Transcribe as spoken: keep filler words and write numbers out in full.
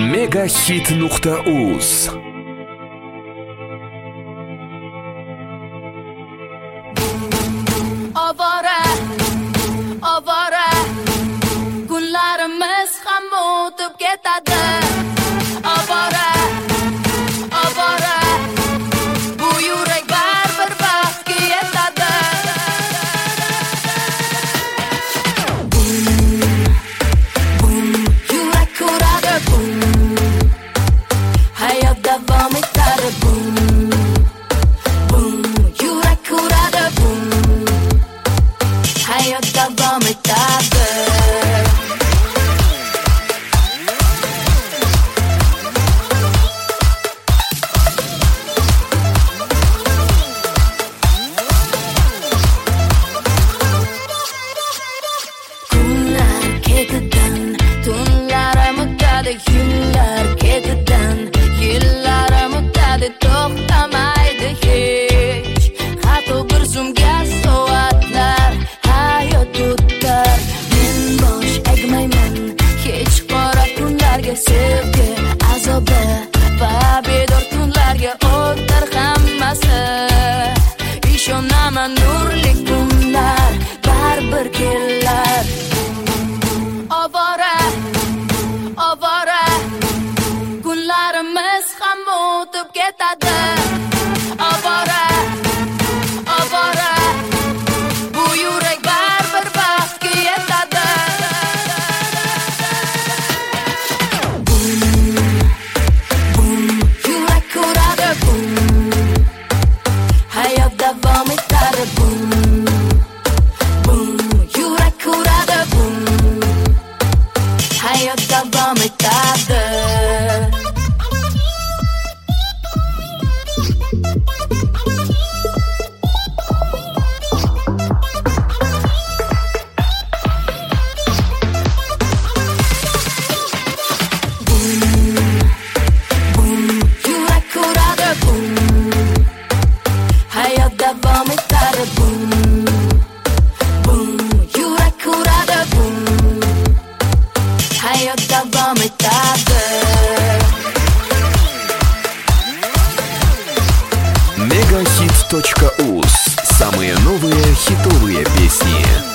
Megahit nuqta uz. Ovora, ovora, kunlarimiz ham o'tib ketadi. Ovora, ovora, bu yurak baribir vaqtga yetadi. Bum, yurak uradi, bum, hayot davom etadi, bum, bum, yurak uradi, bum, hayot davom etadi. Kunlar ketidan, tunlarim o'tadi, yillar ketidan, yillarim o'tadi, to'xtamaydi hech. Hatto bir zumga soatlar hayot o'tar. Men bosh egmayman hech qora kunlarga, sevgi azobi va bedor kunlarga o'tar hammasi. Ishonaman nurli kunlar baribir kelar. Ovora, ovora, kunlarimiz ham o'tib ketadi. Ovora, ovora, bu yurak baribir vaqtga yetadi. Bum, bum, yurak uradi, bum, hayot davom etadi, bum, bum, yurak uradi, bum, hayot davom etadi. Hayot davom etadi, bum, bum, yurak uradi, bum, hayot davom etadi. Megahit точка уз. Самые новые хитовые песни.